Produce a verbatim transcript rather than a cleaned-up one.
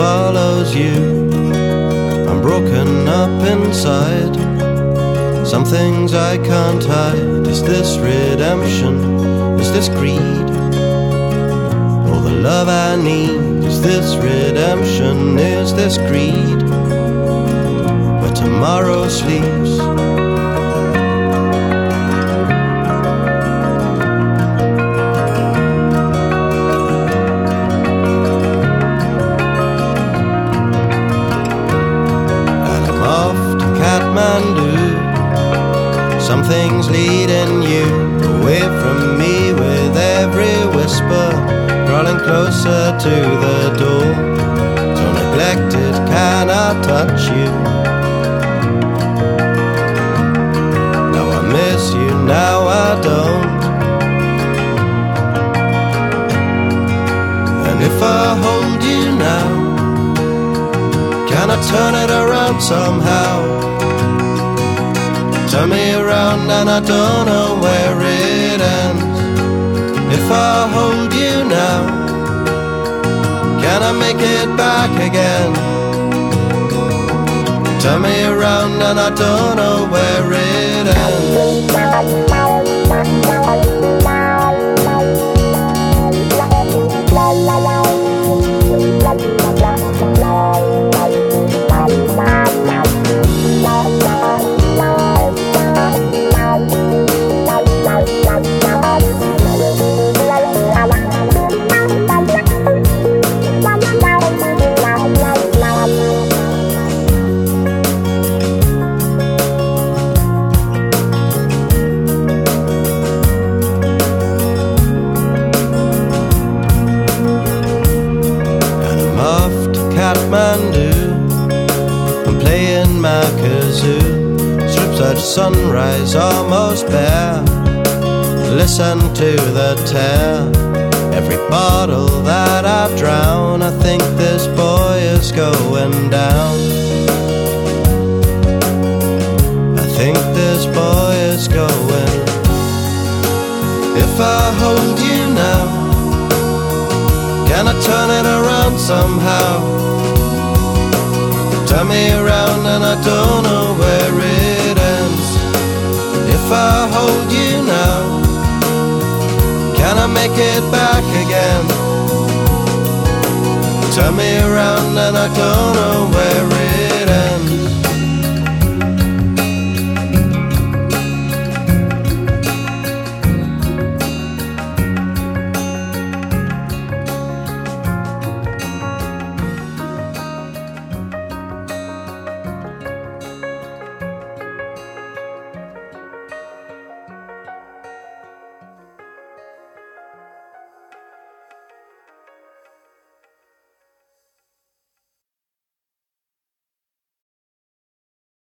follows you. I'm broken up inside. Some things I can't hide. Is this redemption? Is this greed? All the love I need. Is this redemption? Is this greed? Where tomorrow sleeps. Something's leading you away from me with every whisper, crawling closer to the door. So neglected, can I touch you? Now I miss you, now I don't. And if I hold you now, can I turn it around somehow? Turn me around and I don't know where it ends. If I hold you now, can I make it back again? Turn me around and I don't know where it ends. I'm playing my kazoo, strips at sunrise almost bare. Listen to the tear. Every bottle that I drown, I think this boy is going down. I think this boy is going. If I hold you now, can I turn it around somehow? Turn me around and I don't know where it ends. If I hold you now, can I make it back again? Turn me around and I don't know where it ends.